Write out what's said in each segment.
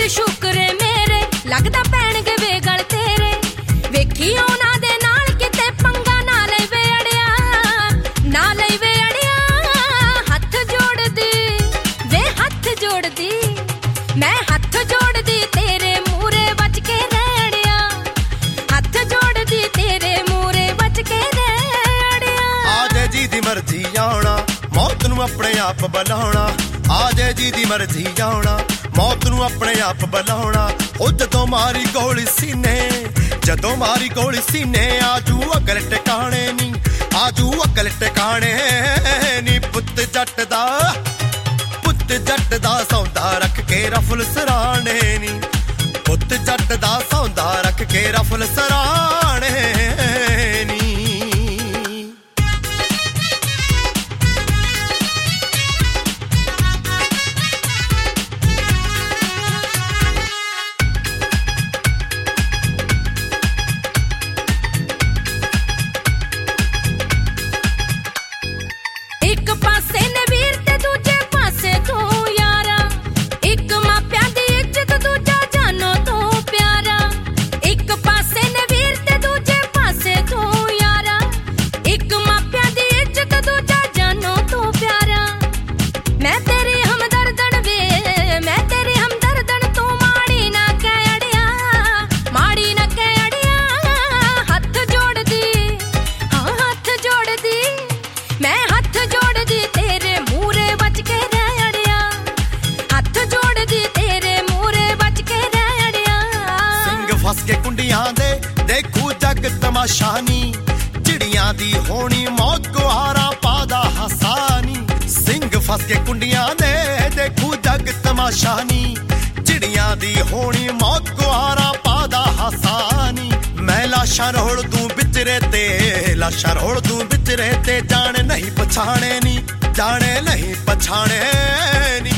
ਵੀਰ ਸ਼ੁਕਰੇ ਮੇਰੇ ਲੱਗਦਾ ਪੈਣਗੇ ਵੇ ਗਲ ਤੇਰੇ ਵੇਖੀ ਉਹਨਾਂ ਦੇ ਨਾਲ ਕਿਤੇ ਪੰਗਾ ਨਾ ਲੈ ਵੇ ਅੜਿਆ ਨਾ ਲੈ ਵੇ ਅੜਿਆ ਹੱਥ ਜੋੜਦੀ ਵੇ ਹੱਥ ਜੋੜਦੀ ਮੈਂ ਹੱਥ ਜੋੜਦੀ ਤੇਰੇ ਮੂਰੇ ਬਚ ਕੇ ਰਹਿ ਅੜਿਆ ਹੱਥ ਜੋੜਦੀ ਤੇਰੇ ਮੂਰੇ ਬਚ ਕੇ ਰਹਿ ਅੜਿਆ ਆਜੇ ਜੀ ਦੀ ਮਰਜ਼ੀ ਆਉਣਾ ਮੌਤ ਨੂੰ ਆਪਣੇ ਆਪ ਬੁਲਾਉਣਾ ਆਜੇ ਜੀ ਦੀ ਮਰਜ਼ੀ ਆਉਣਾ ਮੌਤ ਨੂੰ ਆਪਣੇ ਆਪ ਬੁਲਾਉਣਾ ਉਹ ਜਦੋਂ ਮਾਰੀ ਗੋਲੀ ਸੀਨੇ ਆਜੂ ਅਕਲ ਟਿਕਾਣੇ ਨੀ ਆਜੂ ਅਕਲ ਟਿਕਾਣੇ ਨੀ ਪੁੱਤ ਜੱਟ ਦਾ ਸੌਂਦਾ ਰੱਖ ਕੇ ਰਫਲ ਸਰਾਣੇ ਨੀ ਪੁੱਤ ਜੱਟ ਦਾ ਸੌਂਦਾ ਰੱਖ ਕੇ ਰਫਲ ਸਰਾਣੇ ਨੀ ਦੇਖੂ ਜੱਗ ਤਮਾਸ਼ਾਨੀ ਚਿੜੀਆਂ ਦੀ ਹੋਣੀ ਮੌਤ ਗੁਹਾਰਾ ਪਾਦਾ ਹਸਾਨੀ ਸਿੰਘ ਫਸ ਕੇ ਕੁੰਡੀਆਂ ਦੇ ਦੇਖੂ ਜੱਗ ਤਮਾਸ਼ਾਨੀ ਚਿੜੀਆਂ ਦੀ ਹੋਣੀ ਮੌਤ ਗੁਹਾਰਾ ਪਾਦਾ ਹਸਾਨੀ ਮੈਂ ਲਾਸ਼ਾਂ ਰੋਲ ਦੂੰ ਵਿਚਰੇ ਤੇ ਜਾਣੇ ਨਹੀਂ ਪਛਾਣੇ ਨੀ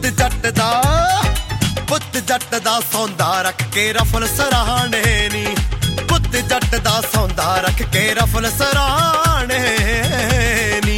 ਪੁੱਤ ਜੱਟ ਦਾ ਸੌਂਦਾ ਰੱਖ ਕੇ ਰਫਲ ਸਰਾਣੇ ਨੀ ਪੁੱਤ ਜੱਟ ਦਾ ਸੌਂਦਾ ਰੱਖ ਕੇ ਰਫਲ ਸਰਾਣੇ ਨੀ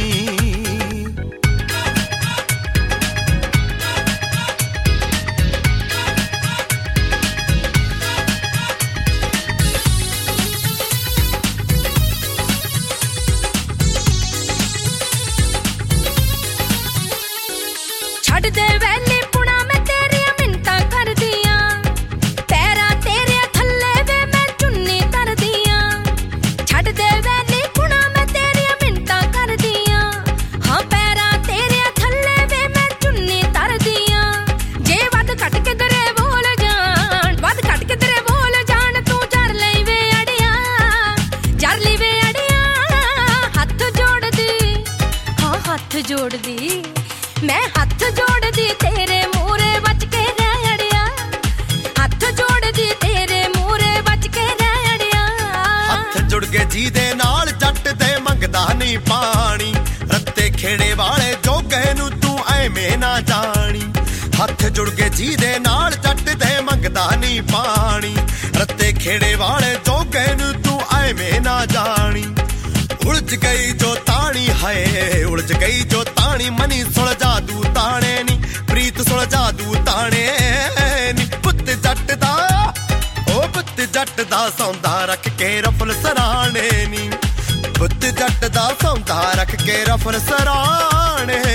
ਛੱਡ ਦੇ ਵੈਲੀ ਪੁਣਾ ਮੈਂ ਤੇਰੀਆਂ ਮਿੰਤਾਂ ਕਰਦੀਆਂ ਪੈਰਾਂ ਤੇਰੇ ਥੱਲੇ ਵੇ ਮੈਂ ਚੁੰਨੀ ਤਰਦੀਆਂ ਛੱਡ ਦੇ ਵੈਲੀ ਪੁਣਾ ਮੈਂ ਤੇਰੀਆਂ ਮਿੰਤਾਂ ਕਰਦੀਆਂ ਹਾਂ ਪੈਰਾਂ ਤੇਰੇ ਥੱਲੇ ਵੇ ਮੈਂ ਚੁੰਨੀ ਤਰਦੀਆਂ ਜੇ ਵੱਧ ਘੱਟ ਕਿਧਰੇ ਬੋਲ ਜਾਣ ਤੂੰ ਜਰ ਲਈ ਵੇ ਅੜਿਆ ਹੱਥ ਜੋੜਦੀ ਹਾਂ ਹੱਥ ਜੋੜਦੀ ਮੈਂ ਹੱਥ ਜੋੜਦੀ ਤੇਰੇ ਮੂਰੇ ਬਚ ਕੇ ਰਹਿ ਅੜਿਆ ਹੱਥ ਜੋੜਦੀ ਤੇਰੇ ਮੂਰੇ ਬਚ ਕੇ ਰਹਿ ਅੜਿਆ ਹੱਥ ਜੁੜ ਕੇ ਜੀ ਦੇ ਨਾਲ ਜੱਟ ਦੇ ਮੰਗਦਾ ਨਹੀਂ ਪਾਣੀ ਰੱਤੇ ਖੇੜੇ ਵਾਲੇ ਜੋਗੇ ਨੂੰ ਤੂੰ ਐਵੇਂ ਨਾ ਜਾਣੀ ਹੱਥ ਜੁੜ ਕੇ ਜੀ ਦੇ ਨਾਲ ਜੱਟ ਦੇ ਮੰਗਦਾ ਨਹੀਂ ਪਾਣੀ ਰੱਤੇ ਖੇੜੇ ਵਾਲੇ ਜੋਗੇ ਨੂੰ ਤੂੰ ਐਵੇਂ ਨਾ ਜਾਣੀ ਉਲਝ ਗਈ ਜੋ ਤਾਣੀ ਮਨੀ ਸੁਲਝਾ ਦੂ ਤਾਣੇ ਨੀ ਪ੍ਰੀਤ ਸੁਲਝਾ ਦੂ ਤਾਣੇ ਨੀ ਪੁੱਤ ਜੱਟ ਦਾ ਸੌਂਦਾ ਰੱਖ ਕੇ ਰਫਲ ਸਰਾਣੇ ਨੀ ਪੁੱਤ ਜੱਟ ਦਾ ਸੌਂਦਾ ਰੱਖ ਕੇ ਰਫਲ ਸਰਾਣੇ